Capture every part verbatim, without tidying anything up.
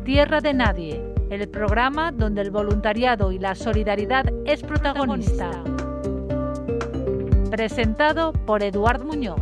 Tierra de Nadie, el programa donde el voluntariado y la solidaridad es protagonista. Presentado por Eduard Muñoz.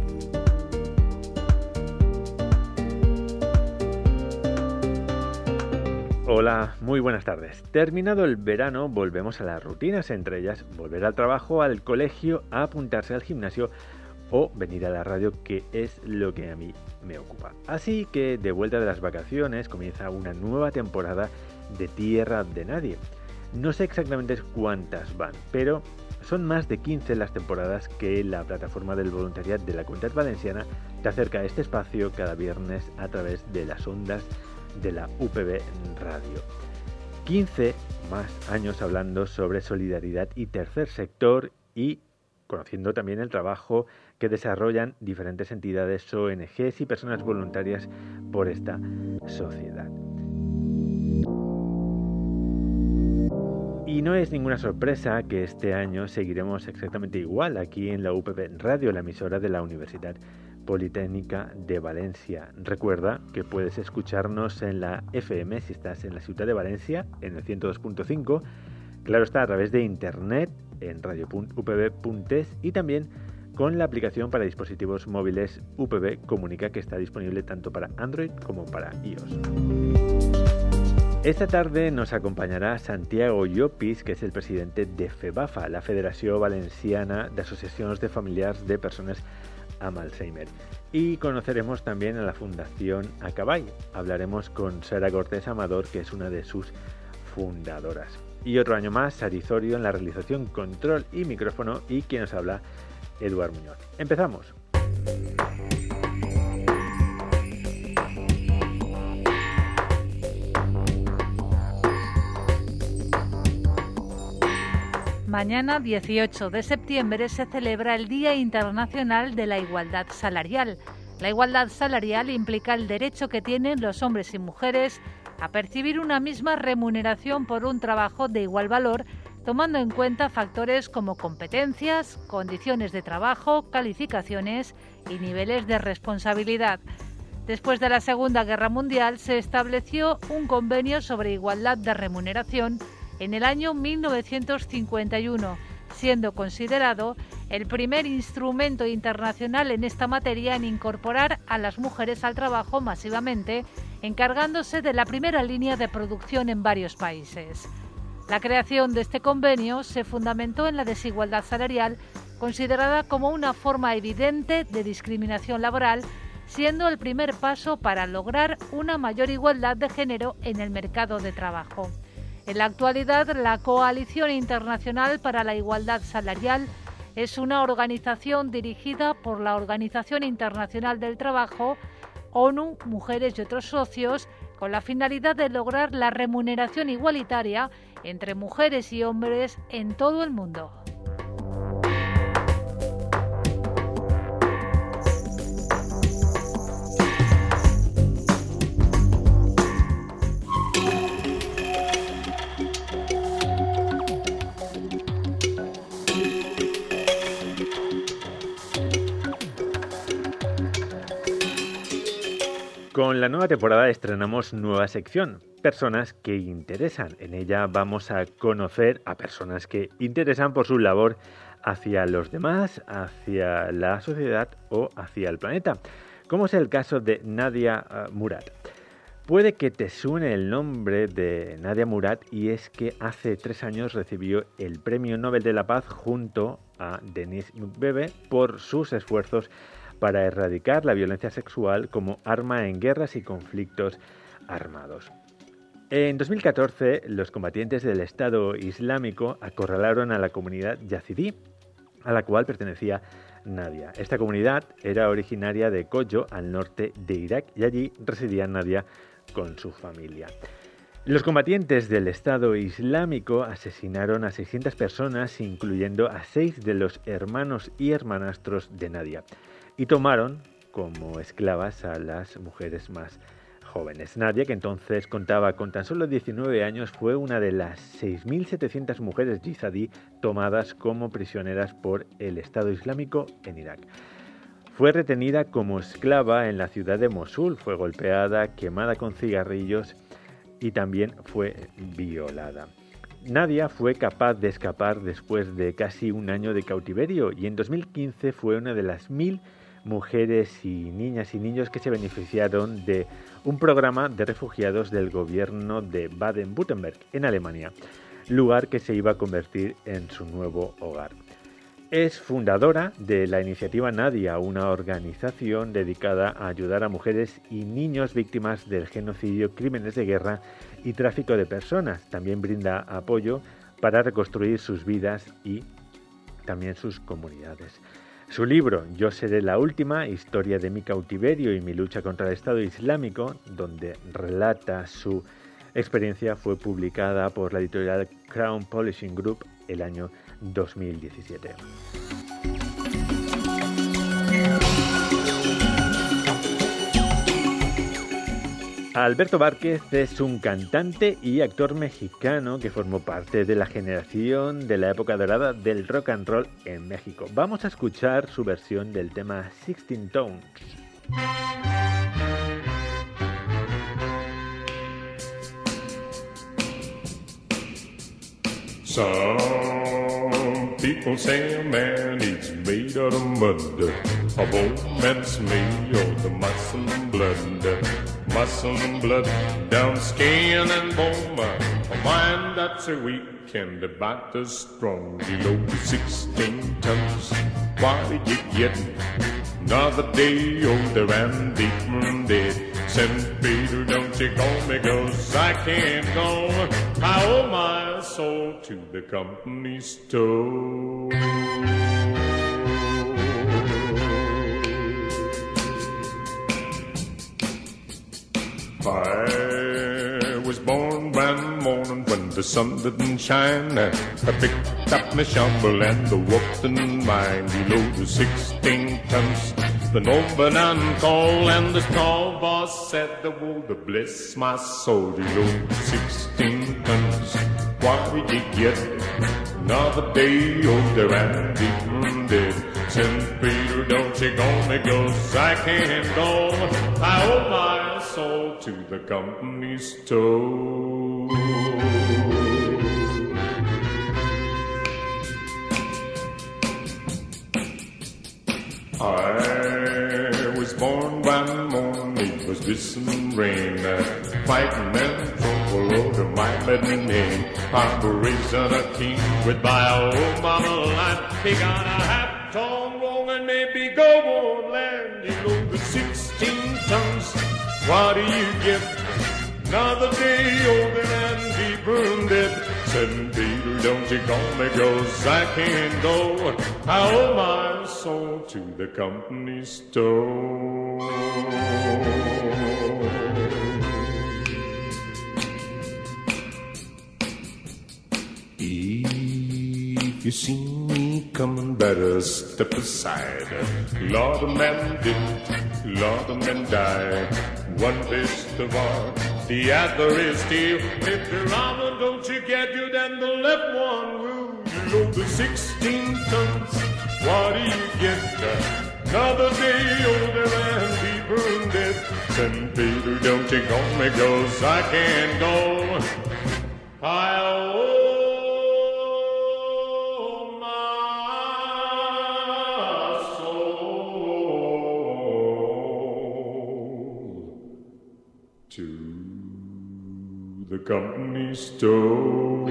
Hola, muy buenas tardes. Terminado el verano, volvemos a las rutinas, entre ellas volver al trabajo, al colegio, a apuntarse al gimnasio o venir a la radio, que es lo que a mí me ocupa. Así que de vuelta de las vacaciones comienza una nueva temporada de Tierra de Nadie. No sé exactamente cuántas van, pero son más de quince las temporadas que la plataforma del voluntariado de la Comunitat Valenciana te acerca a este espacio cada viernes a través de las ondas de la U P B Radio. quince más años hablando sobre solidaridad y tercer sector y conociendo también el trabajo que desarrollan diferentes entidades, O N Ges y personas voluntarias por esta sociedad. Y no es ninguna sorpresa que este año seguiremos exactamente igual aquí en la U P B Radio, la emisora de la Universidad Politécnica de Valencia. Recuerda que puedes escucharnos en la F M si estás en la ciudad de Valencia, en el ciento dos punto cinco. Claro está, a través de internet en radio punto u p b punto es y también con la aplicación para dispositivos móviles U P B Comunica, que está disponible tanto para Android como para iOS. Esta tarde nos acompañará Santiago Llopis, que es el presidente de FEBAFA, la Federació Valenciana de Asociacions de Familiars de Persones amb Alzheimer. Y conoceremos también a la Fundación Acabay. Hablaremos con Sara Cortés Amador, que es una de sus fundadoras. Y otro año más, Sarizorio en la realización, control y micrófono, y quien nos habla, Eduard Muñoz. Empezamos. Mañana, dieciocho de septiembre, se celebra el Día Internacional de la Igualdad Salarial. La igualdad salarial implica el derecho que tienen los hombres y mujeres a percibir una misma remuneración por un trabajo de igual valor, tomando en cuenta factores como competencias, condiciones de trabajo, calificaciones y niveles de responsabilidad. Después de la Segunda Guerra Mundial se estableció un convenio sobre igualdad de remuneración en el año mil novecientos cincuenta y uno, siendo considerado el primer instrumento internacional en esta materia en incorporar a las mujeres al trabajo masivamente, encargándose de la primera línea de producción en varios países. La creación de este convenio se fundamentó en la desigualdad salarial, considerada como una forma evidente de discriminación laboral, siendo el primer paso para lograr una mayor igualdad de género en el mercado de trabajo. En la actualidad, la Coalición Internacional para la Igualdad Salarial es una organización dirigida por la Organización Internacional del Trabajo, ONU, mujeres y otros socios, con la finalidad de lograr la remuneración igualitaria entre mujeres y hombres en todo el mundo. Con la nueva temporada estrenamos nueva sección, Personas que Interesan. En ella vamos a conocer a personas que interesan por su labor hacia los demás, hacia la sociedad o hacia el planeta, como es el caso de Nadia Murad. Puede que te suene el nombre de Nadia Murad, y es que hace tres años recibió el Premio Nobel de la Paz junto a Denis Mukwege por sus esfuerzos para erradicar la violencia sexual como arma en guerras y conflictos armados. En dos mil catorce, los combatientes del Estado Islámico acorralaron a la comunidad yazidí, a la cual pertenecía Nadia. Esta comunidad era originaria de Kojo, al norte de Irak, y allí residía Nadia con su familia. Los combatientes del Estado Islámico asesinaron a seiscientas personas, incluyendo a seis de los hermanos y hermanastros de Nadia, y tomaron como esclavas a las mujeres más jóvenes. Nadia, que entonces contaba con tan solo diecinueve años, fue una de las seis mil setecientas mujeres yizadí tomadas como prisioneras por el Estado Islámico en Irak. Fue retenida como esclava en la ciudad de Mosul, fue golpeada, quemada con cigarrillos y también fue violada. Nadia fue capaz de escapar después de casi un año de cautiverio y en dos mil quince fue una de las mil mujeres y niñas y niños que se beneficiaron de un programa de refugiados del gobierno de Baden-Württemberg, en Alemania, lugar que se iba a convertir en su nuevo hogar. Es fundadora de la iniciativa Nadia, una organización dedicada a ayudar a mujeres y niños víctimas del genocidio, crímenes de guerra y tráfico de personas. También brinda apoyo para reconstruir sus vidas y también sus comunidades. Su libro, Yo seré la última, historia de mi cautiverio y mi lucha contra el Estado Islámico, donde relata su experiencia, fue publicada por la editorial Crown Publishing Group el año dos mil diecisiete. Alberto Várquez es un cantante y actor mexicano que formó parte de la generación de la época dorada del rock and roll en México. Vamos a escuchar su versión del tema Sixteen Tones. Some people say a man is made out of mud, of old man's made of the muscle and blood, muscle and blood, down skin and bone, a mind that's a weak and a body strong, below the sixteen tons. Why did you get another day older and deeper dead? Saint Peter, don't you call me, 'cause I can't go. I owe my soul to the company store. I was born one morning when the sun didn't shine. I picked up my shovel and walked in mine below the sixteen tons. The noble and cold and the straw boss said the wool to bless my soul below sixteen tons. Why did you get another day older and deeper dead? Saint Peter, don't you go me, 'cause I can't go. I owe my soul to the company store. I was born one morning, it was whistling rain, uh, fighting and trouble over my middle name. I'm raising a king with my old mama line. He got a half tone wrong and maybe go on land. You know the sixteen tons. What do you get? Another day older and deeper and dead. Saint Peter, don't you call me, 'cause I can't go. I owe my soul to the company store. If you see me coming, better step aside. Lord, a man did, Lord, a man died. One is the war, the other is steel. If the right don't you get you, then the left one will. You know the sixteen tons. What do you get? Another day older and deeper and dead. Saint Peter, don't you go me, 'cause I can't go. I owe the company store.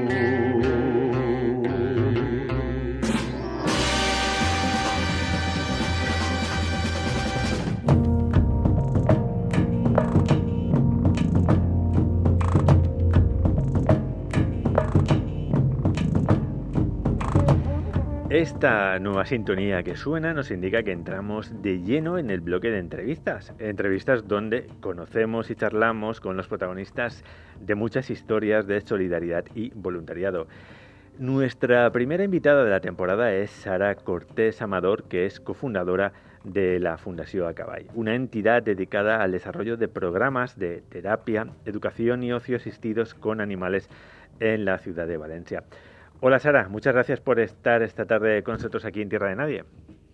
Esta nueva sintonía que suena nos indica que entramos de lleno en el bloque de entrevistas. Entrevistas donde conocemos y charlamos con los protagonistas de muchas historias de solidaridad y voluntariado. Nuestra primera invitada de la temporada es Sara Cortés Amador, que es cofundadora de la Fundació Acaball, una entidad dedicada al desarrollo de programas de terapia, educación y ocio asistidos con animales en la ciudad de Valencia. Hola Sara, muchas gracias por estar esta tarde con nosotros aquí en Tierra de Nadie.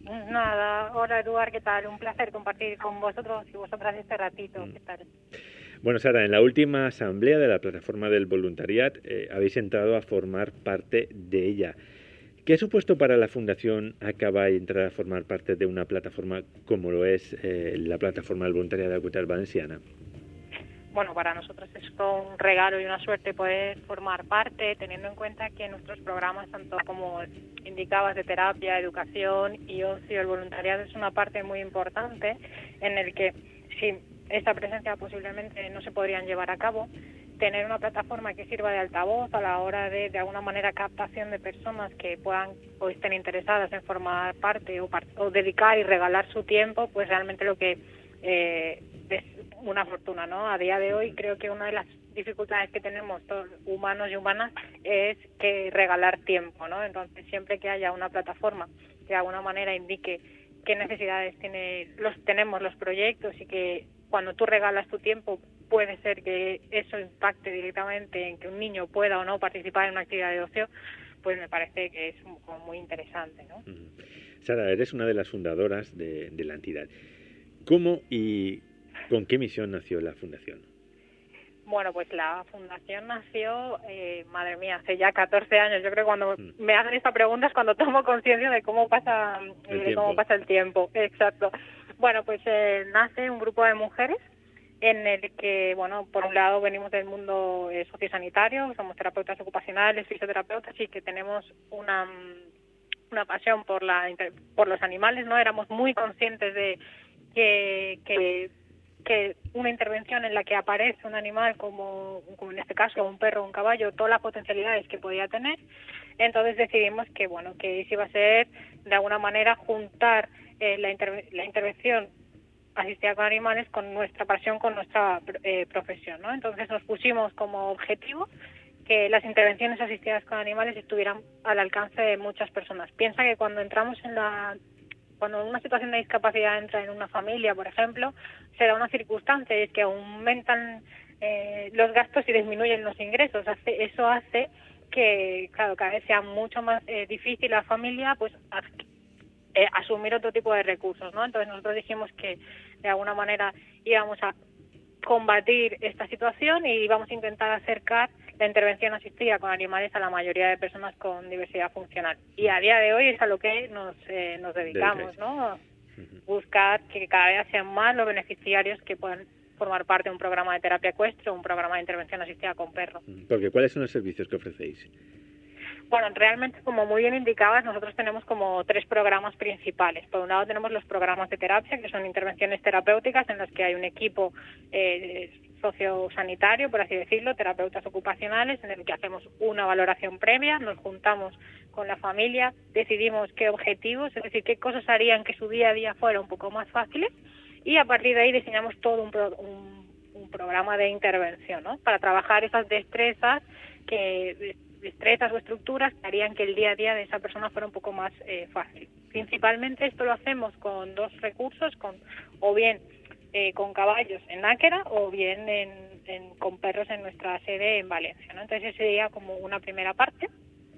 Nada, hola Eduard, ¿qué tal? Un placer compartir con vosotros y vosotras este ratito, ¿qué tal? Bueno, Sara, en la última asamblea de la plataforma del voluntariat eh, habéis entrado a formar parte de ella. ¿Qué ha supuesto para la Fundación Acabay entrar a formar parte de una plataforma como lo es eh, la plataforma del voluntariado de la Comunitat Valenciana? Bueno, para nosotros es un regalo y una suerte poder formar parte, teniendo en cuenta que nuestros programas, tanto como indicabas de terapia, educación y ocio, el voluntariado es una parte muy importante en el que sin esta presencia posiblemente no se podrían llevar a cabo. Tener una plataforma que sirva de altavoz a la hora de, de alguna manera, captación de personas que puedan o estén interesadas en formar parte o, o dedicar y regalar su tiempo, pues realmente lo que eh, es una fortuna, ¿no? A día de hoy creo que una de las dificultades que tenemos todos humanos y humanas es que regalar tiempo, ¿no? Entonces siempre que haya una plataforma que de alguna manera indique qué necesidades tiene los tenemos los proyectos y que cuando tú regalas tu tiempo puede ser que eso impacte directamente en que un niño pueda o no participar en una actividad de ocio, pues me parece que es como muy interesante, ¿no? Sara, eres una de las fundadoras de, de la entidad. ¿Cómo y con qué misión nació la fundación? Bueno, pues la fundación nació, eh, madre mía, hace ya catorce años. Yo creo que cuando mm. me hacen esta pregunta es cuando tomo conciencia de cómo pasa el de cómo pasa el tiempo. Exacto. Bueno, pues eh, nace un grupo de mujeres en el que, bueno, por un lado venimos del mundo eh, sociosanitario, somos terapeutas ocupacionales, fisioterapeutas y que tenemos una una pasión por la por los animales, ¿no? Éramos muy conscientes de que que que una intervención en la que aparece un animal como, como en este caso un perro o un caballo, todas las potencialidades que podía tener, entonces decidimos que bueno que eso iba a ser de alguna manera juntar eh, la, interve la intervención asistida con animales con nuestra pasión, con nuestra eh, profesión, ¿no? Entonces nos pusimos como objetivo que las intervenciones asistidas con animales estuvieran al alcance de muchas personas. Piensa que cuando entramos en la Cuando una situación de discapacidad entra en una familia, por ejemplo, se da una circunstancia y es que aumentan eh, los gastos y disminuyen los ingresos. Hace, eso hace que, claro, cada vez sea mucho más eh, difícil la familia pues a, eh, asumir otro tipo de recursos, ¿no? Entonces nosotros dijimos que de alguna manera íbamos a combatir esta situación y íbamos a intentar acercar la intervención asistida con animales a la mayoría de personas con diversidad funcional. Y a día de hoy es a lo que nos, eh, nos dedicamos, ¿no? Uh-huh. Buscar que cada vez sean más los beneficiarios que puedan formar parte de un programa de terapia ecuestre o un programa de intervención asistida con perros. Porque ¿cuáles son los servicios que ofrecéis? Bueno, realmente, como muy bien indicabas, nosotros tenemos como tres programas principales. Por un lado tenemos los programas de terapia, que son intervenciones terapéuticas en las que hay un equipo eh, sociosanitario, por así decirlo, terapeutas ocupacionales, en el que hacemos una valoración previa, nos juntamos con la familia, decidimos qué objetivos, es decir, qué cosas harían que su día a día fuera un poco más fáciles y a partir de ahí diseñamos todo un, pro, un, un programa de intervención, ¿no? Para trabajar esas destrezas que... destrezas o estructuras que harían que el día a día de esa persona fuera un poco más eh, fácil. Principalmente esto lo hacemos con dos recursos, con o bien eh, con caballos en Náquera o bien en, en, con perros en nuestra sede en Valencia, ¿no? Entonces ese sería como una primera parte.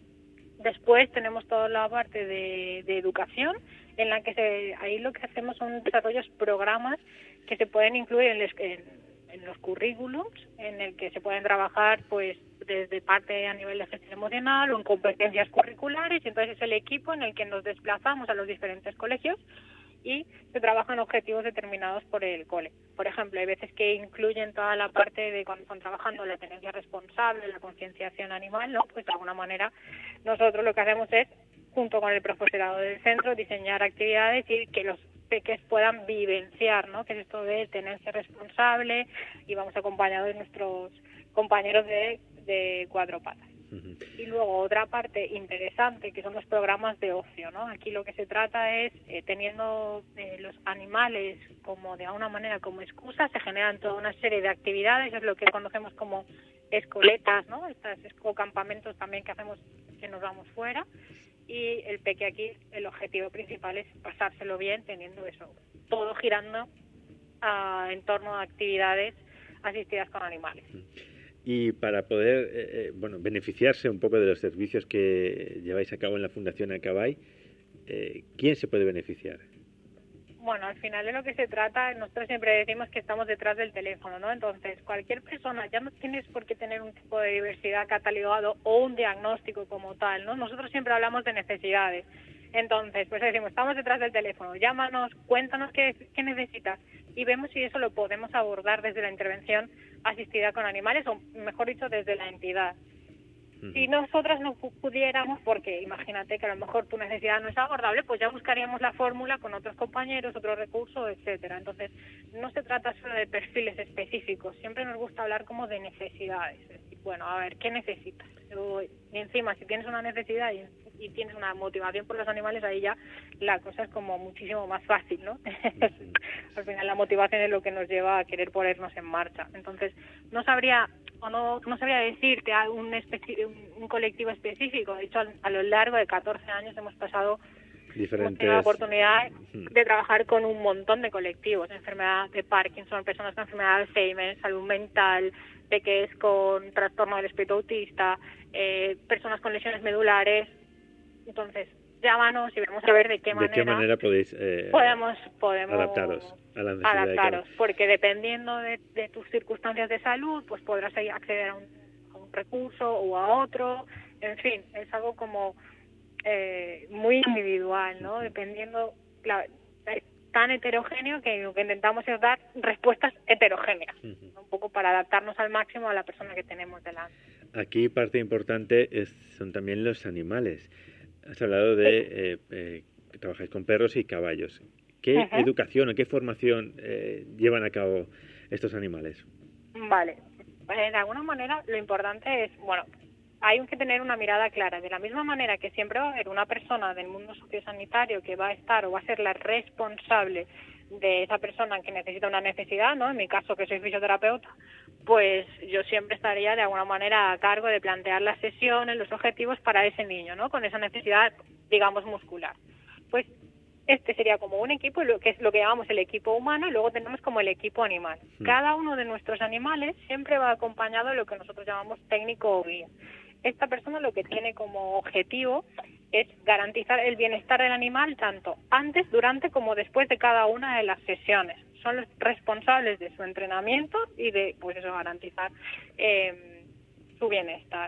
Después tenemos toda la parte de, de educación, en la que se, ahí lo que hacemos son desarrollos programas que se pueden incluir en, les, en, en los currículums, en el que se pueden trabajar pues desde parte a nivel de gestión emocional o en competencias curriculares, y entonces es el equipo en el que nos desplazamos a los diferentes colegios y se trabajan objetivos determinados por el cole. Por ejemplo, hay veces que incluyen toda la parte de cuando están trabajando la tenencia responsable, la concienciación animal, ¿no? Pues de alguna manera nosotros lo que hacemos es, junto con el profesorado del centro, diseñar actividades y que los peques puedan vivenciar, ¿no? Que es esto de tenencia responsable, y vamos acompañados de nuestros compañeros de, de cuatro patas. Uh-huh. Y luego otra parte interesante que son los programas de ocio, ¿no? Aquí lo que se trata es, eh, teniendo eh, los animales como de alguna manera como excusa, se generan toda una serie de actividades, es lo que conocemos como escoletas, ¿no? Estos campamentos también que hacemos que nos vamos fuera, y el peque aquí, el objetivo principal es pasárselo bien teniendo eso, todo girando a, en torno a actividades asistidas con animales. Y para poder eh, bueno, beneficiarse un poco de los servicios que lleváis a cabo en la Fundación Acabay, eh, ¿quién se puede beneficiar? Bueno, al final de lo que se trata, nosotros siempre decimos que estamos detrás del teléfono, ¿no? Entonces, cualquier persona, ya no tienes por qué tener un tipo de diversidad catalogado o un diagnóstico como tal, ¿no? Nosotros siempre hablamos de necesidades. Entonces, pues decimos, estamos detrás del teléfono, llámanos, cuéntanos qué, qué necesitas y vemos si eso lo podemos abordar desde la intervención asistida con animales o, mejor dicho, desde la entidad. Si nosotras no pudiéramos, porque imagínate que a lo mejor tu necesidad no es abordable, pues ya buscaríamos la fórmula con otros compañeros, otros recursos, etcétera. Entonces, no se trata solo de perfiles específicos, siempre nos gusta hablar como de necesidades. Es decir, bueno, a ver, ¿qué necesitas? Y encima, si tienes una necesidad y, y tienes una motivación por los animales, ahí ya la cosa es como muchísimo más fácil, ¿no? Al final la motivación es lo que nos lleva a querer ponernos en marcha. Entonces, no sabría... o no, no sabría decirte a un, especi- un colectivo específico. De hecho, a, a lo largo de catorce años hemos pasado, diferentes... hemos tenido la oportunidad de trabajar con un montón de colectivos, enfermedad de Parkinson, personas con enfermedad de Alzheimer, salud mental, peques con trastorno del espectro autista, eh, personas con lesiones medulares. Entonces, llámanos y vamos a ver de qué manera, ¿De qué manera podéis eh, podemos, podemos adaptaros a la necesidad adaptaros, de cada... porque dependiendo de, de tus circunstancias de salud, pues podrás ahí acceder a un, a un recurso o a otro. En fin, es algo como eh, muy individual, ¿no? Dependiendo, la, es tan heterogéneo que lo que intentamos es dar respuestas heterogéneas, uh-huh. ¿no? Un poco para adaptarnos al máximo a la persona que tenemos delante. Aquí parte importante es, son también los animales. Has hablado de eh, eh, que trabajáis con perros y caballos. ¿Qué uh-huh. educación o qué formación eh, llevan a cabo estos animales? Vale, pues de alguna manera lo importante es, bueno, hay que tener una mirada clara. De la misma manera que siempre va a haber una persona del mundo sociosanitario que va a estar o va a ser la responsable de esa persona que necesita una necesidad, ¿no? En mi caso, que soy fisioterapeuta, pues yo siempre estaría de alguna manera a cargo de plantear las sesiones, los objetivos para ese niño, ¿no? Con esa necesidad, digamos, muscular. Pues este sería como un equipo, lo que es lo que llamamos el equipo humano, y luego tenemos como el equipo animal. Sí. Cada uno de nuestros animales siempre va acompañado de lo que nosotros llamamos técnico o guía. Esta persona lo que tiene como objetivo es garantizar el bienestar del animal tanto antes, durante como después de cada una de las sesiones. Son los responsables de su entrenamiento y de, pues eso, garantizar eh, su bienestar.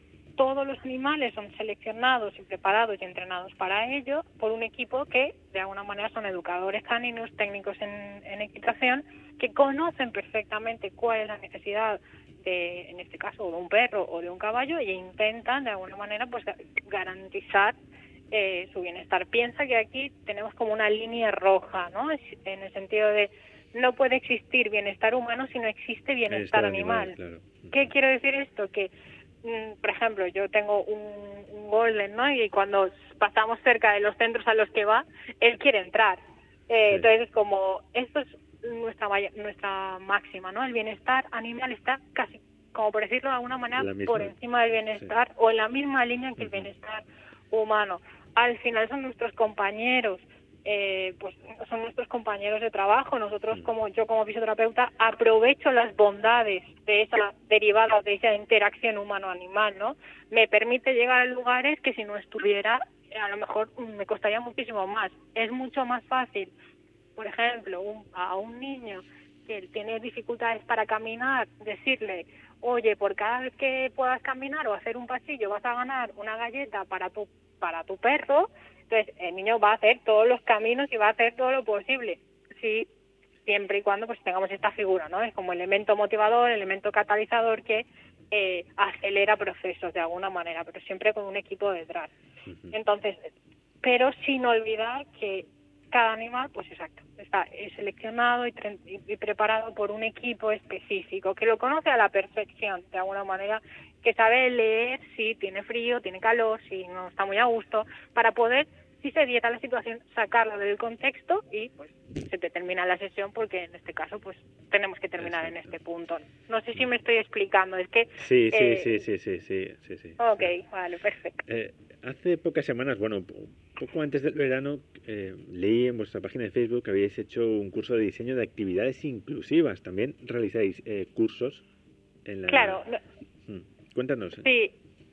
Todos los animales son seleccionados y preparados y entrenados para ello por un equipo que de alguna manera son educadores caninos, técnicos en, en equitación, que conocen perfectamente cuál es la necesidad de, en este caso, de un perro o de un caballo, e intentan de alguna manera pues garantizar eh, su bienestar. Piensa que aquí tenemos como una línea roja, ¿no? En el sentido de no puede existir bienestar humano si no existe bienestar animal. animal. Claro. ¿Qué quiere decir esto? Que por ejemplo, yo tengo un, un golden, ¿no? Y cuando pasamos cerca de los centros a los que va, él quiere entrar. Eh, sí. Entonces, como esto es nuestra nuestra máxima, ¿no? El bienestar animal está casi, como por decirlo de alguna manera, por encima del bienestar, sí. o en la misma línea que el bienestar humano. Al final son nuestros compañeros. Eh, pues son nuestros compañeros de trabajo. Nosotros, como yo como fisioterapeuta, aprovecho las bondades de esa derivada de esa interacción humano-animal, ¿no? Me permite llegar a lugares que si no estuviera, a lo mejor me costaría muchísimo más. Es mucho más fácil, por ejemplo, un, a un niño que tiene dificultades para caminar, decirle, oye, por cada vez que puedas caminar o hacer un pasillo vas a ganar una galleta para tu para tu perro. Entonces, el niño va a hacer todos los caminos y va a hacer todo lo posible, sí, siempre y cuando pues tengamos esta figura, ¿no? Es como elemento motivador, elemento catalizador que eh, acelera procesos de alguna manera, pero siempre con un equipo detrás. Uh-huh. Entonces, pero sin olvidar que cada animal, pues exacto, está seleccionado y, tre- y preparado por un equipo específico que lo conoce a la perfección, de alguna manera, que sabe leer si tiene frío, tiene calor, si no está muy a gusto, para poder, si se dieta la situación, sacarlo del contexto y pues se te termina la sesión, porque en este caso pues tenemos que terminar Exacto. en este punto. No sé si me estoy explicando, es que... Sí, sí, eh... sí, sí, sí, sí, sí, sí. Ok, sí. Vale, perfecto. Eh, hace pocas semanas, bueno, poco antes del verano, eh, leí en vuestra página de Facebook que habíais hecho un curso de diseño de actividades inclusivas. ¿También realizáis eh, cursos en la...? Claro. No. Hmm. Cuéntanos. Sí,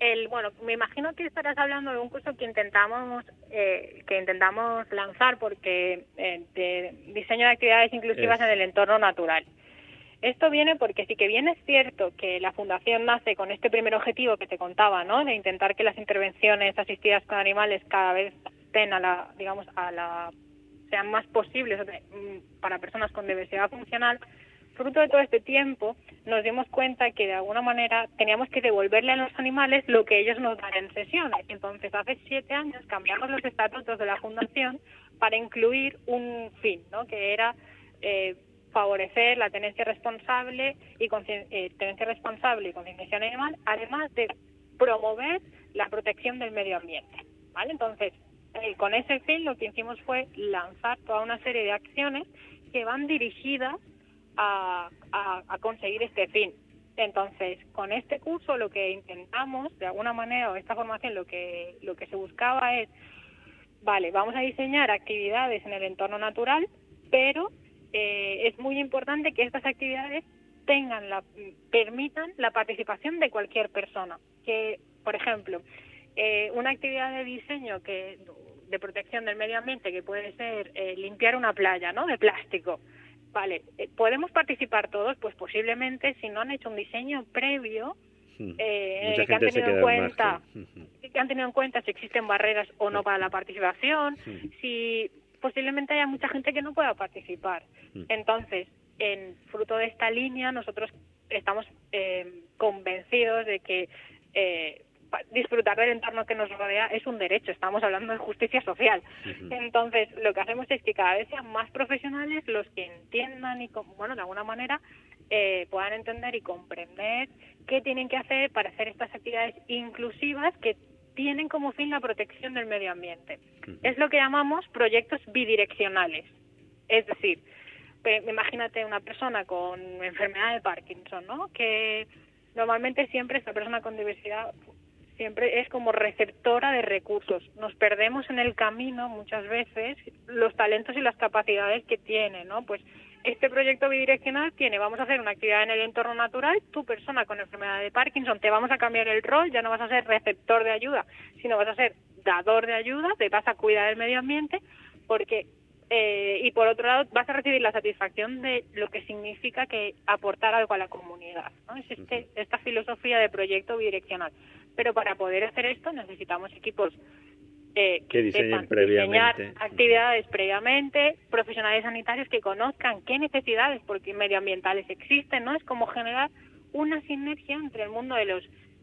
el, bueno, me imagino que estarás hablando de un curso que intentamos eh, que intentamos lanzar porque eh, de diseño de actividades inclusivas es. en el entorno natural. Esto viene porque sí que bien es cierto que la Fundación nace con este primer objetivo que te contaba, ¿no? De intentar que las intervenciones asistidas con animales cada vez estén a la, digamos, a la, sean más posibles para personas con diversidad funcional. Fruto de todo este tiempo, nos dimos cuenta que de alguna manera teníamos que devolverle a los animales lo que ellos nos dan en sesiones. Entonces, hace siete años cambiamos los estatutos de la Fundación para incluir un fin, ¿no? Que era eh, favorecer la tenencia responsable y eh, tenencia responsable y concienciación animal, además de promover la protección del medio ambiente, ¿vale? Entonces, eh, con ese fin lo que hicimos fue lanzar toda una serie de acciones que van dirigidas a, a, a conseguir este fin. Entonces, con este curso lo que intentamos, de alguna manera, o esta formación, lo que lo que se buscaba es, vale, vamos a diseñar actividades en el entorno natural, pero eh, es muy importante que estas actividades tengan la permitan la participación de cualquier persona. Que, por ejemplo, eh, una actividad de diseño que de protección del medio ambiente que puede ser eh, limpiar una playa, ¿no?, de plástico. Vale, ¿podemos participar todos? Pues posiblemente, si no han hecho un diseño previo, eh, que han tenido en cuenta que han tenido en cuenta si existen barreras o no para la participación, si posiblemente haya mucha gente que no pueda participar. Entonces, en fruto de esta línea, nosotros estamos eh, convencidos de que eh, disfrutar del entorno que nos rodea es un derecho, estamos hablando de justicia social. Uh-huh. Entonces, lo que hacemos es que cada vez sean más profesionales los que entiendan y, bueno, de alguna manera eh, puedan entender y comprender qué tienen que hacer para hacer estas actividades inclusivas que tienen como fin la protección del medio ambiente. Uh-huh. Es lo que llamamos proyectos bidireccionales. Es decir, imagínate una persona con enfermedad de Parkinson, ¿no?, que normalmente siempre esta persona con diversidad siempre es como receptora de recursos. Nos perdemos en el camino muchas veces los talentos y las capacidades que tiene, ¿no? Pues este proyecto bidireccional tiene, vamos a hacer una actividad en el entorno natural, tu persona con enfermedad de Parkinson, te vamos a cambiar el rol, ya no vas a ser receptor de ayuda, sino vas a ser dador de ayuda, te vas a cuidar del medio ambiente, porque eh, y por otro lado vas a recibir la satisfacción de lo que significa que aportar algo a la comunidad, ¿no? Es este, esta filosofía de proyecto bidireccional. Pero para poder hacer esto necesitamos equipos eh, que, que diseñen diseñar actividades previamente, profesionales sanitarios que conozcan qué necesidades porque medioambientales existen, ¿no? Es como generar una sinergia entre el mundo de los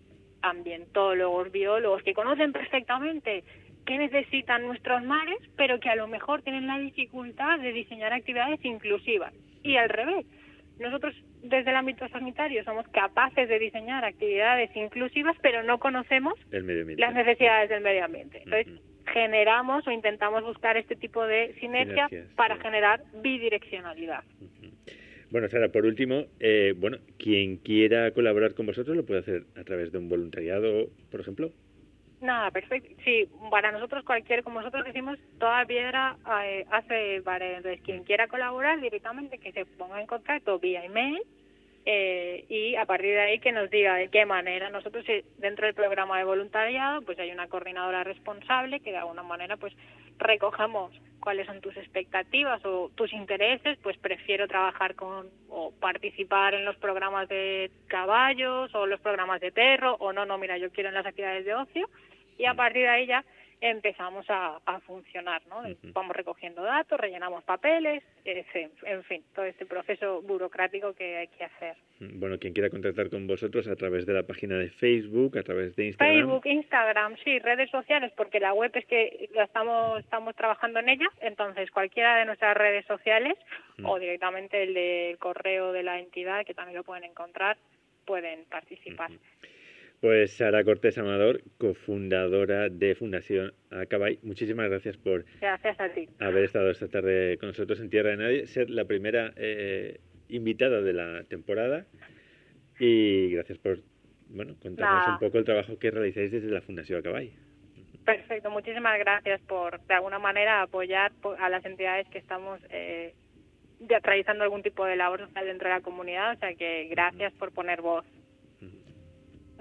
ambientólogos, biólogos, que conocen perfectamente qué necesitan nuestros mares, pero que a lo mejor tienen la dificultad de diseñar actividades inclusivas. Y al revés, nosotros desde el ámbito sanitario somos capaces de diseñar actividades inclusivas, pero no conocemos el medio ambiente, las necesidades del medio ambiente. Entonces, uh-huh. generamos o intentamos buscar este tipo de sinergia Sinergias, para sí. generar bidireccionalidad. Uh-huh. Bueno, Sara, por último, eh, bueno, quien quiera colaborar con vosotros lo puede hacer a través de un voluntariado, por ejemplo. Nada, perfecto. Sí, para nosotros cualquier, como nosotros decimos, toda piedra eh, hace pared. Entonces, quien quiera colaborar directamente que se ponga en contacto vía email eh, y a partir de ahí que nos diga de qué manera. Nosotros dentro del programa de voluntariado pues hay una coordinadora responsable que de alguna manera pues recogemos cuáles son tus expectativas o tus intereses, pues prefiero trabajar con o participar en los programas de caballos o los programas de perro o no, no, mira, yo quiero en las actividades de ocio. Y a partir de ahí ya empezamos a, a funcionar, ¿no? Uh-huh. Vamos recogiendo datos, rellenamos papeles, en, en fin, todo este proceso burocrático que hay que hacer. Bueno, quien quiera contactar con vosotros a través de la página de Facebook, a través de Instagram. Facebook, Instagram, sí, redes sociales, porque la web es que la estamos estamos trabajando en ella, entonces cualquiera de nuestras redes sociales uh-huh. o directamente el del correo de la entidad, que también lo pueden encontrar, pueden participar. Uh-huh. Pues Sara Cortés Amador, cofundadora de Fundación Acabay, muchísimas gracias por gracias a ti. haber estado esta tarde con nosotros en Tierra de Nadie, ser la primera eh, invitada de la temporada y gracias por bueno contarnos Nada. un poco el trabajo que realizáis desde la Fundación Acabay. Perfecto, muchísimas gracias por de alguna manera apoyar a las entidades que estamos eh, realizando algún tipo de labor social dentro de la comunidad, o sea que gracias por poner voz.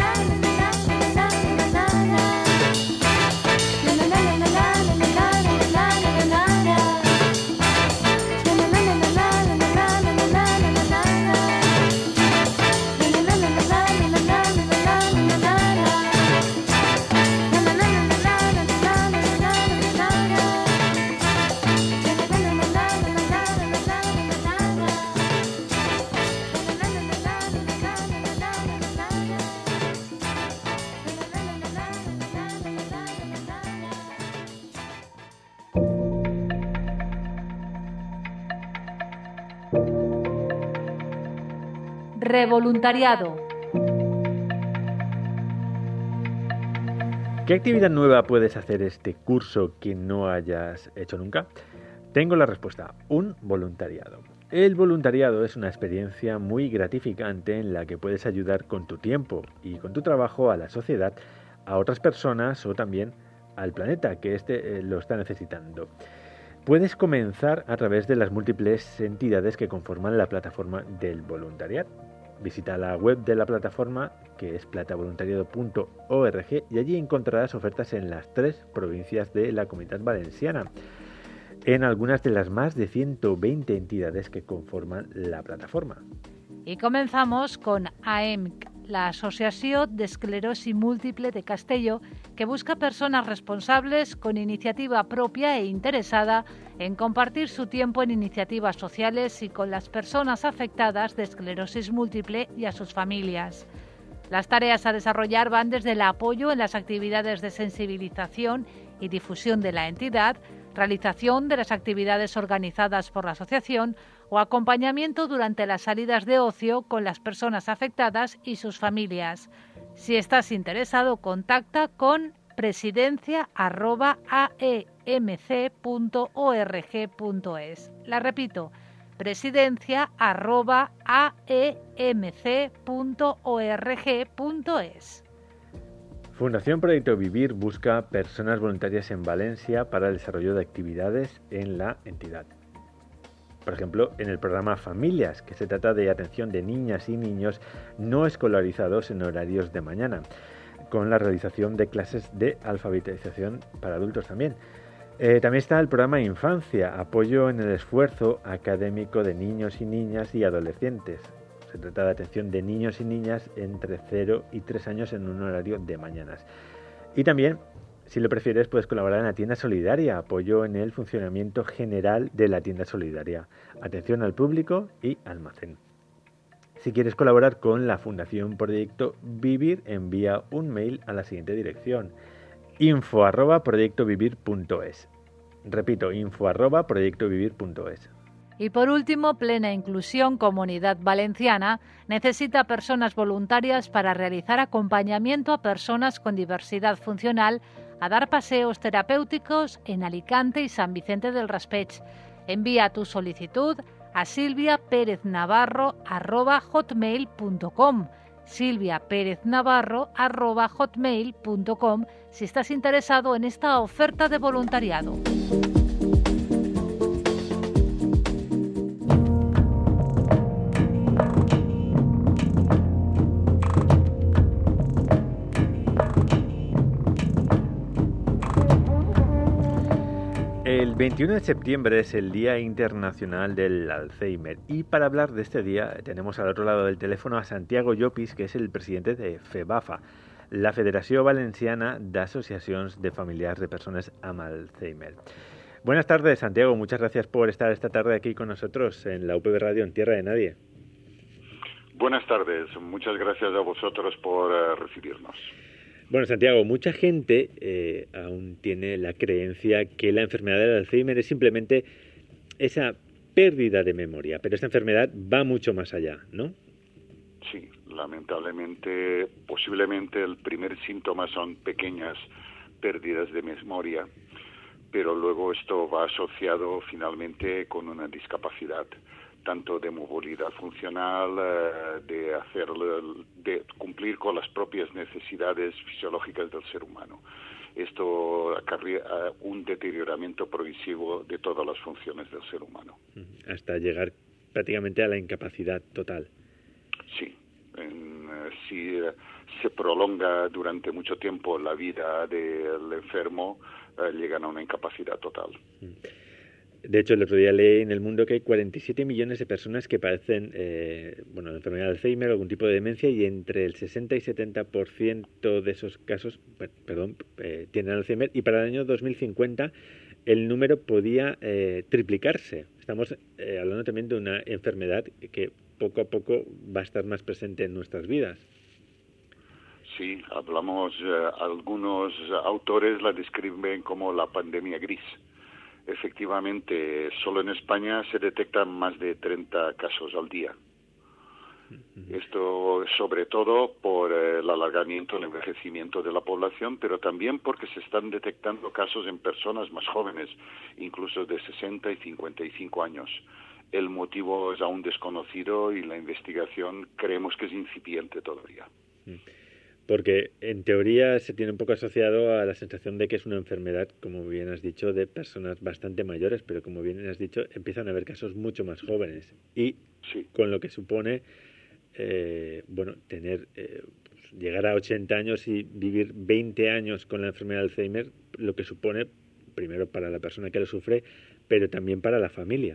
Revoluntariado. ¿Qué actividad nueva puedes hacer este curso que no hayas hecho nunca? Tengo la respuesta, un voluntariado. El voluntariado es una experiencia muy gratificante en la que puedes ayudar con tu tiempo y con tu trabajo a la sociedad, a otras personas o también al planeta que este eh, lo está necesitando. Puedes comenzar a través de las múltiples entidades que conforman la plataforma del voluntariado. Visita la web de la plataforma, que es platavoluntariado punto org, y allí encontrarás ofertas en las tres provincias de la Comunidad Valenciana, en algunas de las más de ciento veinte entidades que conforman la plataforma. Y comenzamos con A E M C, la Asociación de Esclerosis Múltiple de Castelló, que busca personas responsables con iniciativa propia e interesada en compartir su tiempo en iniciativas sociales y con las personas afectadas de esclerosis múltiple y a sus familias. Las tareas a desarrollar van desde el apoyo en las actividades de sensibilización y difusión de la entidad, realización de las actividades organizadas por la asociación o acompañamiento durante las salidas de ocio con las personas afectadas y sus familias. Si estás interesado, contacta con presidencia arroba a e m c punto org punto es. La repito, presidencia arroba a e m c punto org punto es. Fundación Proyecto Vivir busca personas voluntarias en Valencia para el desarrollo de actividades en la entidad. Por ejemplo, en el programa Familias, que se trata de atención de niñas y niños no escolarizados en horarios de mañana, con la realización de clases de alfabetización para adultos también. Eh, también está el programa Infancia, apoyo en el esfuerzo académico de niños y niñas y adolescentes. Se trata de atención de niños y niñas entre cero y tres años en un horario de mañanas. Y también, si lo prefieres, puedes colaborar en la tienda solidaria, apoyo en el funcionamiento general de la tienda solidaria, atención al público y almacén. Si quieres colaborar con la Fundación Proyecto Vivir, envía un mail a la siguiente dirección: info arroba proyectovivir punto es. Repito, info arroba proyectovivir punto es. Y por último, Plena Inclusión Comunidad Valenciana necesita personas voluntarias para realizar acompañamiento a personas con diversidad funcional a dar paseos terapéuticos en Alicante y San Vicente del Raspeig. Envía tu solicitud a silviapereznavarro arroba hotmail punto com. silviapereznavarro arroba hotmail punto com si estás interesado en esta oferta de voluntariado. El veintiuno de septiembre es el Día Internacional del Alzheimer y para hablar de este día tenemos al otro lado del teléfono a Santiago Llopis, que es el presidente de FEBAFA, la Federació Valenciana d'Associacions de Familiars de Persones amb Alzheimer. Buenas tardes, Santiago, muchas gracias por estar esta tarde aquí con nosotros en la U P B Radio en Tierra de Nadie. Buenas tardes, muchas gracias a vosotros por uh, recibirnos. Bueno, Santiago, mucha gente eh, aún tiene la creencia que la enfermedad del Alzheimer es simplemente esa pérdida de memoria, pero esta enfermedad va mucho más allá, ¿no? Sí, lamentablemente, posiblemente el primer síntoma son pequeñas pérdidas de memoria, pero luego esto va asociado finalmente con una discapacidad, tanto de movilidad funcional, de hacer, de cumplir con las propias necesidades fisiológicas del ser humano. Esto acarrea un deterioramiento progresivo de todas las funciones del ser humano. Hasta llegar prácticamente a la incapacidad total. Sí. En, si se prolonga durante mucho tiempo la vida del enfermo, eh, llegan a una incapacidad total. De hecho, el otro día leí en El Mundo que hay cuarenta y siete millones de personas que padecen eh, bueno, la enfermedad de Alzheimer o algún tipo de demencia, y entre el sesenta y setenta por ciento de esos casos perdón, eh, tienen Alzheimer, y para el año dos mil cincuenta el número podía eh, triplicarse. Estamos eh, hablando también de una enfermedad que poco a poco va a estar más presente en nuestras vidas. Sí, hablamos, eh, algunos autores la describen como la pandemia gris. Efectivamente, solo en España se detectan más de treinta casos al día. Uh-huh. Esto sobre todo por eh, el alargamiento, el envejecimiento de la población, pero también porque se están detectando casos en personas más jóvenes, incluso de sesenta y cincuenta y cinco años. El motivo es aún desconocido y la investigación creemos que es incipiente todavía. Porque en teoría se tiene un poco asociado a la sensación de que es una enfermedad, como bien has dicho, de personas bastante mayores, pero como bien has dicho, empiezan a haber casos mucho más jóvenes y sí. con lo que supone eh, bueno, tener eh, pues, llegar a ochenta años y vivir veinte años con la enfermedad de Alzheimer, lo que supone, primero para la persona que lo sufre, pero también para la familia.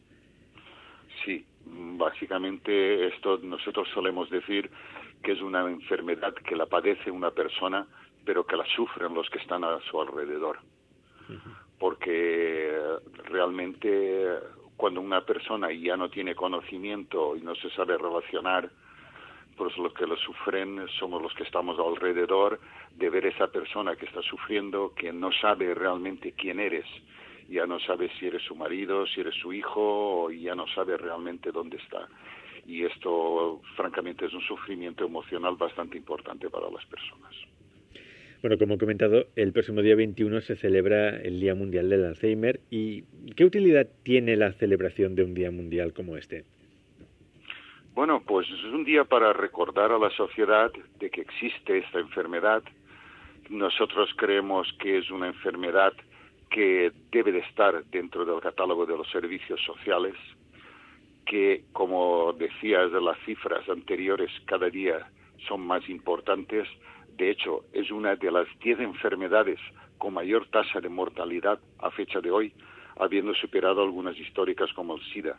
Sí, básicamente esto nosotros solemos decir que es una enfermedad que la padece una persona, pero que la sufren los que están a su alrededor. Uh-huh. Porque realmente cuando una persona ya no tiene conocimiento y no se sabe relacionar, pues los que lo sufren somos los que estamos alrededor, de ver esa persona que está sufriendo, que no sabe realmente quién eres. Ya no sabe si eres su marido, si eres su hijo, y ya no sabe realmente dónde está. Y esto, francamente, es un sufrimiento emocional bastante importante para las personas. Bueno, como he comentado, el próximo día veintiuno se celebra el Día Mundial del Alzheimer. ¿Y qué utilidad tiene la celebración de un día mundial como este? Bueno, pues es un día para recordar a la sociedad de que existe esta enfermedad. Nosotros creemos que es una enfermedad que debe de estar dentro del catálogo de los servicios sociales, que, como decías de las cifras anteriores, cada día son más importantes. De hecho, es una de las diez enfermedades con mayor tasa de mortalidad a fecha de hoy, habiendo superado algunas históricas como el SIDA.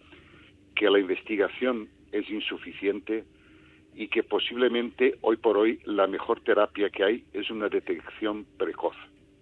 Que la investigación es insuficiente y que posiblemente hoy por hoy la mejor terapia que hay es una detección precoz.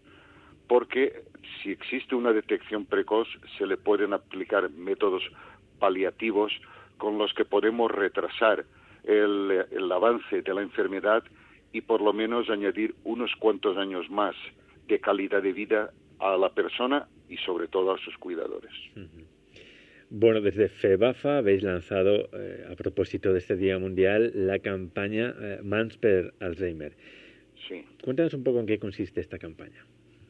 Porque si existe una detección precoz, se le pueden aplicar métodos paliativos con los que podemos retrasar el, el avance de la enfermedad y por lo menos añadir unos cuantos años más de calidad de vida a la persona y sobre todo a sus cuidadores. Uh-huh. Bueno, desde FEBAFA habéis lanzado, eh, a propósito de este Día Mundial, la campaña eh, Mans per Alzheimer. Sí. Cuéntanos un poco en qué consiste esta campaña.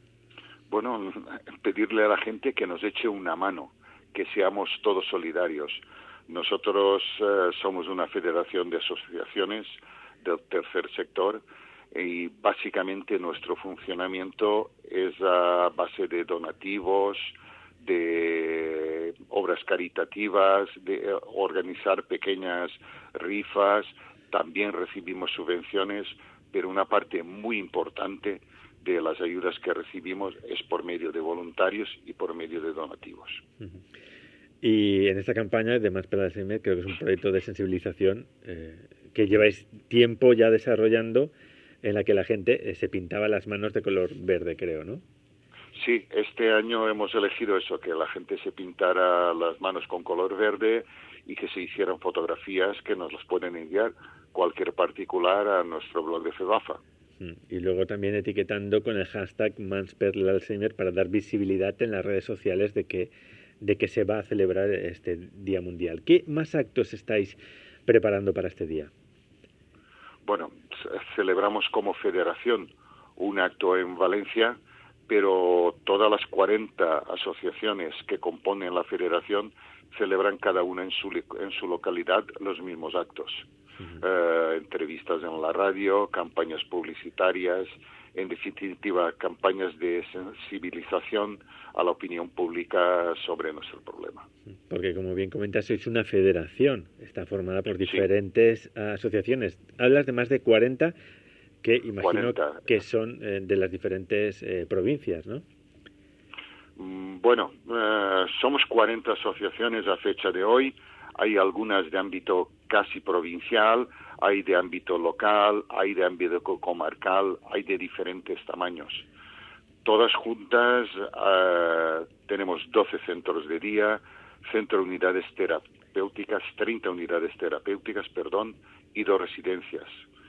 Bueno, pedirle a la gente que nos eche una mano, que seamos todos solidarios. Nosotros eh, somos una federación de asociaciones del tercer sector y básicamente nuestro funcionamiento es a base de donativos, de obras caritativas, de organizar pequeñas rifas, también recibimos subvenciones, pero una parte muy importante de las ayudas que recibimos es por medio de voluntarios y por medio de donativos. Uh-huh. Y en esta campaña de Mans per Alzheimer creo que es un proyecto de sensibilización eh, que lleváis tiempo ya desarrollando, en la que la gente eh, se pintaba las manos de color verde, creo, ¿no? Sí, este año hemos elegido eso, que la gente se pintara las manos con color verde y que se hicieran fotografías que nos las pueden enviar cualquier particular a nuestro blog de FEBAFA. Y luego también etiquetando con el hashtag Mans per Alzheimer para dar visibilidad en las redes sociales de que, de que se va a celebrar este Día Mundial. ¿Qué más actos estáis preparando para este día? Bueno, celebramos como federación un acto en Valencia, pero todas las cuarenta asociaciones que componen la federación celebran cada una en su, en su localidad los mismos actos. Uh-huh. Eh, entrevistas en la radio, campañas publicitarias, en definitiva, campañas de sensibilización a la opinión pública sobre nuestro problema. Porque, como bien comentas, sois una federación, está formada por diferentes sí. asociaciones. Hablas de más de cuarenta que imagino cuarenta. Que son eh, de las diferentes eh, provincias, ¿no? Bueno, eh, somos cuarenta asociaciones a fecha de hoy. Hay algunas de ámbito casi provincial, hay de ámbito local, hay de ámbito comarcal, hay de diferentes tamaños. Todas juntas eh, tenemos doce centros de día, centro de unidades terapéuticas, treinta unidades terapéuticas, perdón, y dos residencias.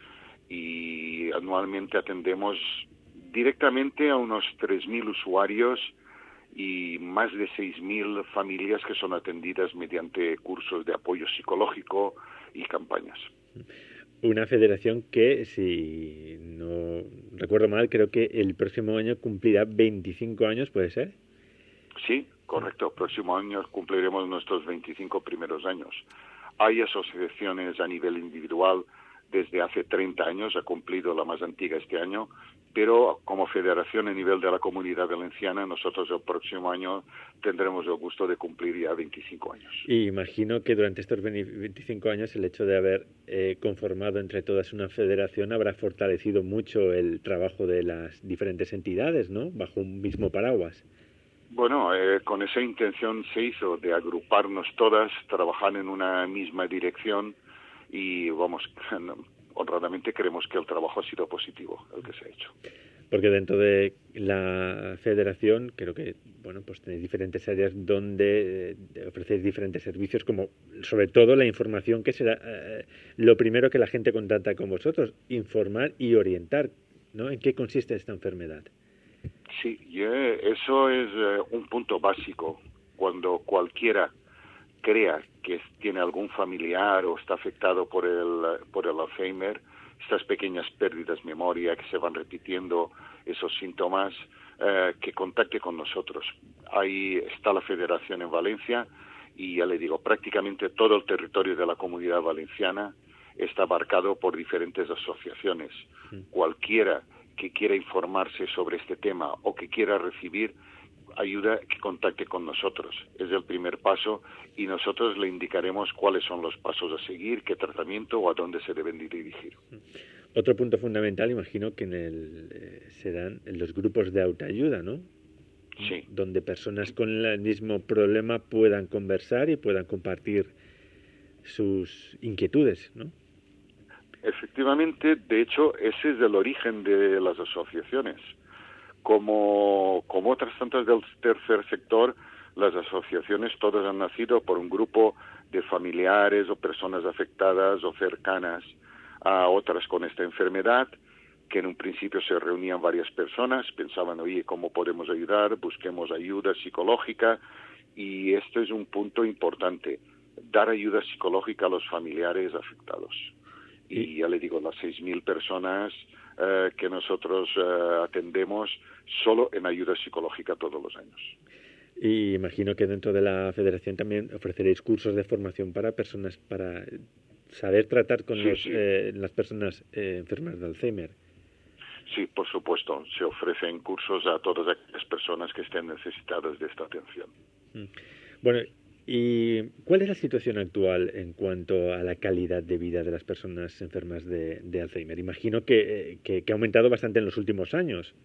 Y anualmente atendemos directamente a unos tres mil usuarios y más de seis mil familias que son atendidas mediante cursos de apoyo psicológico y campañas. Una federación que, si no recuerdo mal, creo que el próximo año cumplirá veinticinco años, ¿puede ser? Sí, correcto. El próximo año cumpliremos nuestros veinticinco primeros años. Hay asociaciones a nivel individual desde hace treinta años, ha cumplido la más antigua este año, pero como federación a nivel de la Comunidad Valenciana, nosotros el próximo año tendremos el gusto de cumplir ya veinticinco años. Y imagino que durante estos veinticinco años el hecho de haber eh, conformado entre todas una federación habrá fortalecido mucho el trabajo de las diferentes entidades, ¿no?, bajo un mismo paraguas. Bueno, eh, con esa intención se hizo de agruparnos todas, trabajar en una misma dirección y, vamos, honradamente creemos que el trabajo ha sido positivo, el que se ha hecho. Porque dentro de la federación creo que, bueno, pues tenéis diferentes áreas donde eh, ofrecéis diferentes servicios, como sobre todo la información, que será eh, lo primero que la gente contacta con vosotros, informar y orientar, ¿no?, en qué consiste esta enfermedad. Sí, yeah, eso es eh, un punto básico. Cuando cualquiera crea que tiene algún familiar o está afectado por el, por el Alzheimer, estas pequeñas pérdidas de memoria que se van repitiendo, esos síntomas, eh, que contacte con nosotros. Ahí está la Federación en Valencia y ya le digo, prácticamente todo el territorio de la Comunidad Valenciana está abarcado por diferentes asociaciones. Cualquiera que quiera informarse sobre este tema o que quiera recibir ayuda, que contacte con nosotros. Es el primer paso y nosotros le indicaremos cuáles son los pasos a seguir, qué tratamiento o a dónde se deben dirigir. Otro punto fundamental, imagino que en el, eh, serán en los grupos de autoayuda, ¿no? Sí. Donde personas con el mismo problema puedan conversar y puedan compartir sus inquietudes, ¿no? Efectivamente, de hecho, ese es el origen de las asociaciones. Como, como otras tantas del tercer sector, las asociaciones todas han nacido por un grupo de familiares o personas afectadas o cercanas a otras con esta enfermedad, que en un principio se reunían varias personas, pensaban, oye, ¿cómo podemos ayudar? Busquemos ayuda psicológica, y esto es un punto importante, dar ayuda psicológica a los familiares afectados. Y ya le digo, las seis mil personas eh, que nosotros eh, atendemos solo en ayuda psicológica todos los años. Y imagino que dentro de la federación también ofreceréis cursos de formación para personas, para saber tratar con sí, los, sí. Eh, las personas eh, enfermas de Alzheimer. Sí, por supuesto. Se ofrecen cursos a todas aquellas personas que estén necesitadas de esta atención. Bueno, ¿y cuál es la situación actual en cuanto a la calidad de vida de las personas enfermas de, de Alzheimer? Imagino que, que, que ha aumentado bastante en los últimos años.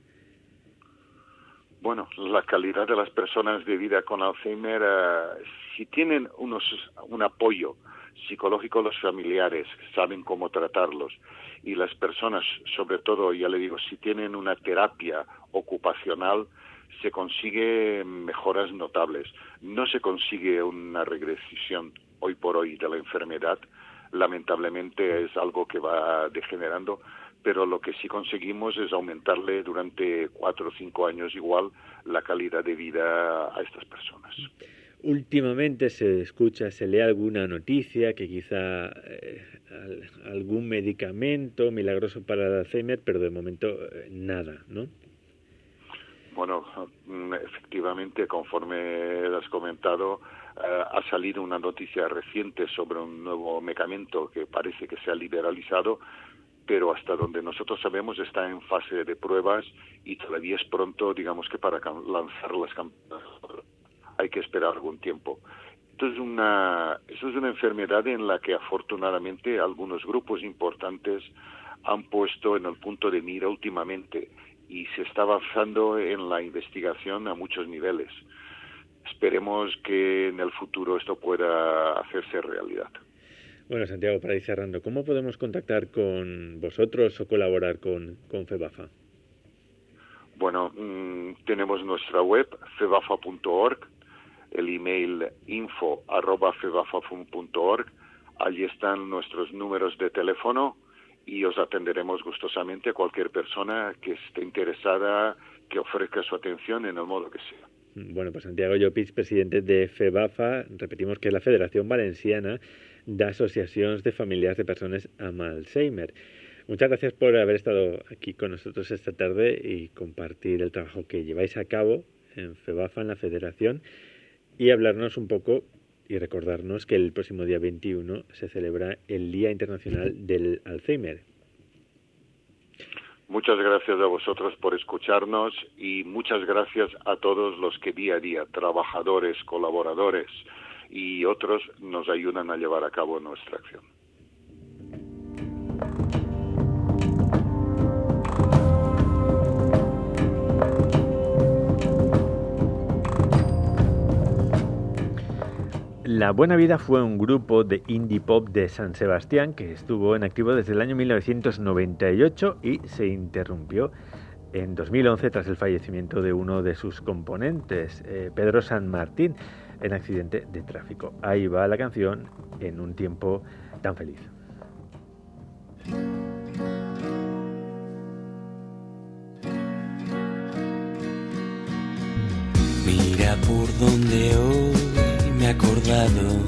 Bueno, la calidad de las personas de vida con Alzheimer, uh, si tienen unos, un apoyo psicológico, los familiares saben cómo tratarlos, y las personas, sobre todo, ya le digo, si tienen una terapia ocupacional, se consigue mejoras notables. No se consigue una regresión hoy por hoy de la enfermedad, lamentablemente es algo que va degenerando, pero lo que sí conseguimos es aumentarle durante cuatro o cinco años igual la calidad de vida a estas personas. Últimamente se escucha, se lee alguna noticia que quizá eh, algún medicamento milagroso para el Alzheimer, pero de momento eh, nada, ¿no? Bueno, efectivamente, conforme has comentado, eh, ha salido una noticia reciente sobre un nuevo medicamento que parece que se ha liberalizado, pero hasta donde nosotros sabemos está en fase de pruebas y todavía es pronto, digamos que para lanzar las campañas hay que esperar algún tiempo. Esto es una, esto es una enfermedad en la que afortunadamente algunos grupos importantes han puesto en el punto de mira últimamente y se está avanzando en la investigación a muchos niveles. Esperemos que en el futuro esto pueda hacerse realidad. Bueno, Santiago, para ir cerrando, ¿cómo podemos contactar con vosotros o colaborar con, con FEBAFA? Bueno, mmm, tenemos nuestra web, febafa punto org, el email info arroba febafafun punto org, allí están nuestros números de teléfono y os atenderemos gustosamente a cualquier persona que esté interesada, que ofrezca su atención en el modo que sea. Bueno, pues Santiago Llopis, presidente de FEBAFA, repetimos que es la Federación Valenciana de Asociaciones de Familias de Personas amb Alzheimer. Muchas gracias por haber estado aquí con nosotros esta tarde y compartir el trabajo que lleváis a cabo en FEBAFA, en la Federación, y hablarnos un poco y recordarnos que el próximo día veintiuno se celebra el Día Internacional del Alzheimer. Muchas gracias a vosotros por escucharnos y muchas gracias a todos los que día a día, trabajadores, colaboradores y otros, nos ayudan a llevar a cabo nuestra acción. La Buena Vida fue un grupo de indie pop de San Sebastián que estuvo en activo desde el año mil novecientos noventa y ocho y se interrumpió en dos mil once tras el fallecimiento de uno de sus componentes, eh, Pedro San Martín, en accidente de tráfico. Ahí va la canción, En un tiempo tan feliz. Mira por donde hoy me he acordado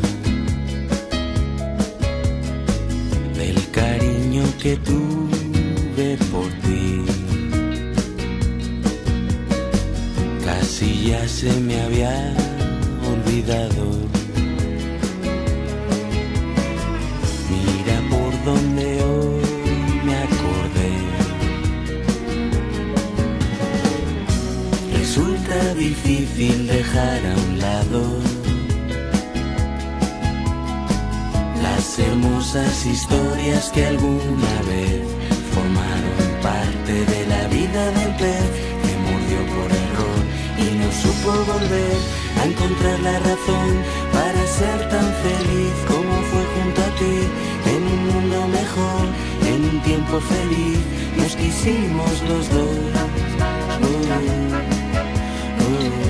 del cariño que tuve por ti. Casi ya se me había olvidado. Mira por donde hoy me acordé. Resulta difícil dejar a un lado las hermosas historias que alguna vez formaron parte de la vida del pez que mordió por error y no supo volver a encontrar la razón para ser tan feliz como fue junto a ti. En un mundo mejor, en un tiempo feliz, nos quisimos los dos. Oh, oh,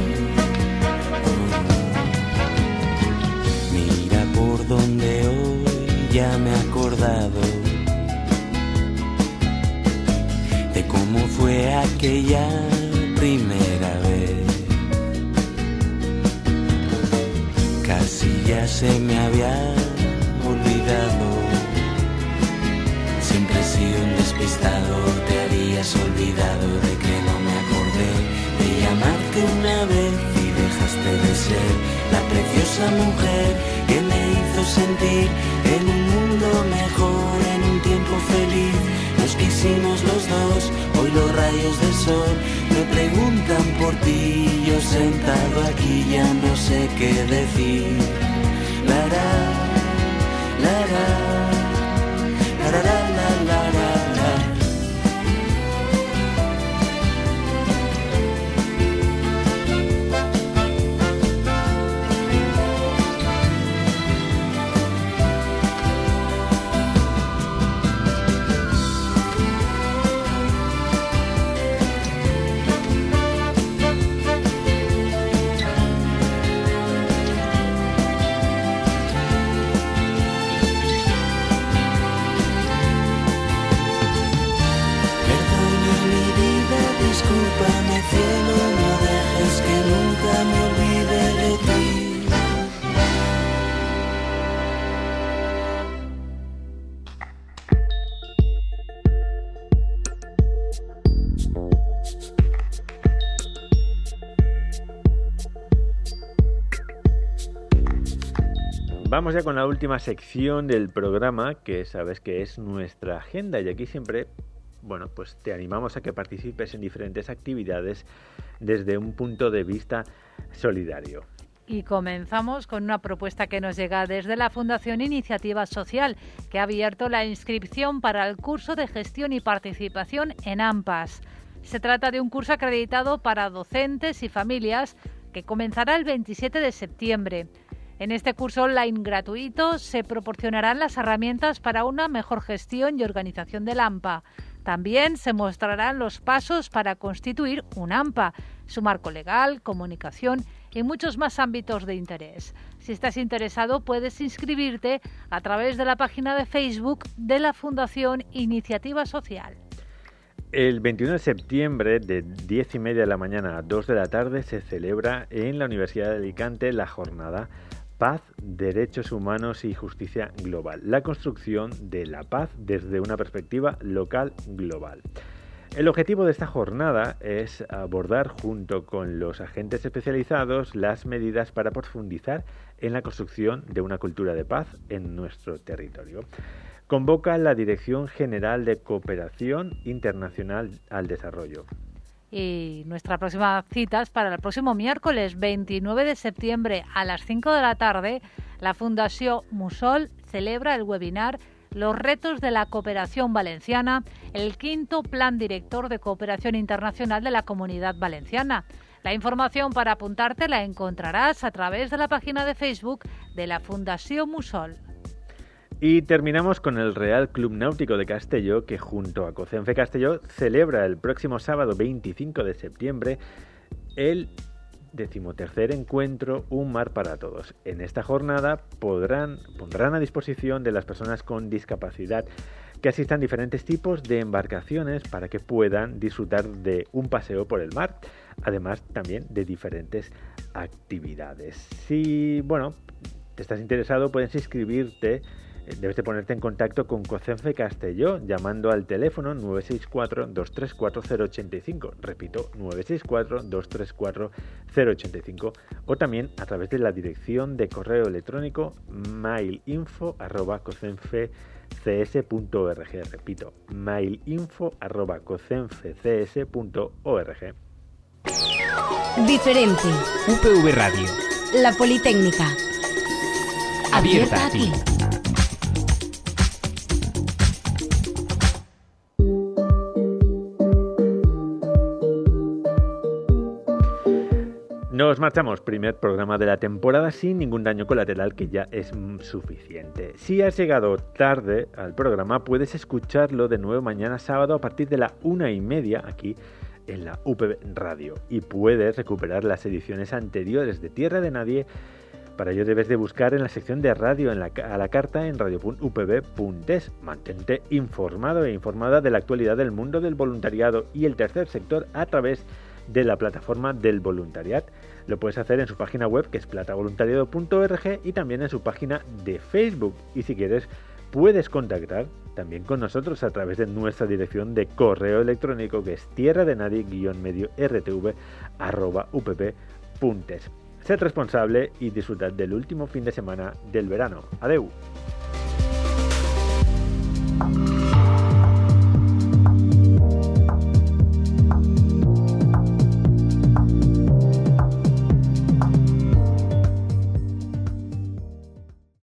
oh. Mira por donde hoy ya me he acordado de cómo fue aquella primera vez. Casi ya se me había olvidado. Siempre he sido un despistado, te habías olvidado de que no me acordé de llamarte una vez y dejaste de ser la preciosa mujer que me hizo sentir en un mundo mejor, en un tiempo feliz. Nos quisimos los dos, hoy los rayos del sol me preguntan por ti. Yo sentado aquí ya no sé qué decir. La la, la la, la la la la la la. Discúlpame, cielo, no dejes que nunca me olvide de ti. Vamos ya con la última sección del programa, que sabes que es nuestra agenda, y aquí siempre, bueno, pues te animamos a que participes en diferentes actividades desde un punto de vista solidario. Y comenzamos con una propuesta que nos llega desde la Fundación Iniciativa Social, que ha abierto la inscripción para el curso de gestión y participación en AMPAS. Se trata de un curso acreditado para docentes y familias que comenzará el veintisiete de septiembre. En este curso online gratuito se proporcionarán las herramientas para una mejor gestión y organización del AMPA. También se mostrarán los pasos para constituir un AMPA, su marco legal, comunicación y muchos más ámbitos de interés. Si estás interesado, puedes inscribirte a través de la página de Facebook de la Fundación Iniciativa Social. El veintiuno de septiembre, de diez y media de la mañana a dos de la tarde, se celebra en la Universidad de Alicante la jornada Paz, Derechos Humanos y Justicia Global. La construcción de la paz desde una perspectiva local global. El objetivo de esta jornada es abordar junto con los agentes especializados las medidas para profundizar en la construcción de una cultura de paz en nuestro territorio. convoca la Dirección General de Cooperación Internacional al Desarrollo. Y nuestra próxima cita es para el próximo miércoles veintinueve de septiembre a las cinco de la tarde. La Fundació Mussol celebra el webinar Los retos de la cooperación valenciana, el quinto Plan Director de Cooperación Internacional de la Comunidad Valenciana. La información para apuntarte la encontrarás a través de la página de Facebook de la Fundació Mussol. Y terminamos con el Real Club Náutico de Castelló, que junto a COCENFE Castelló celebra el próximo sábado veinticinco de septiembre el decimotercer encuentro Un Mar para Todos. En esta jornada podrán, pondrán a disposición de las personas con discapacidad que asistan diferentes tipos de embarcaciones para que puedan disfrutar de un paseo por el mar, además también de diferentes actividades. Si, bueno, te estás interesado, puedes inscribirte. Debes de ponerte en contacto con COCENFE Castelló llamando al teléfono nueve seis cuatro, dos tres cuatro, cero ocho cinco. Repito, nueve seis cuatro, dos tres cuatro, cero ocho cinco. O también a través de la dirección de correo electrónico mailinfo arroba cocenfe c s punto org. Repito, mailinfo arroba cocenfe c s punto org. Diferente. U P V Radio. La Politécnica. Abierta a ti. Nos marchamos, primer programa de la temporada sin ningún daño colateral, que ya es suficiente. Si has llegado tarde al programa, puedes escucharlo de nuevo mañana sábado a partir de la una y media aquí en la U P V Radio. Y puedes recuperar las ediciones anteriores de Tierra de Nadie. Para ello debes de buscar en la sección de radio en la, a la carta en radio punto u p v punto es. Mantente informado e informada de la actualidad del mundo del voluntariado y el tercer sector a través de la plataforma del voluntariat. Lo puedes hacer en su página web, que es platavoluntariado punto org, y también en su página de Facebook. Y si quieres, puedes contactar también con nosotros a través de nuestra dirección de correo electrónico, que es tierra de nadie medio r t v arroba u p p punto es. Sed responsable y disfrutad del último fin de semana del verano. Adeu.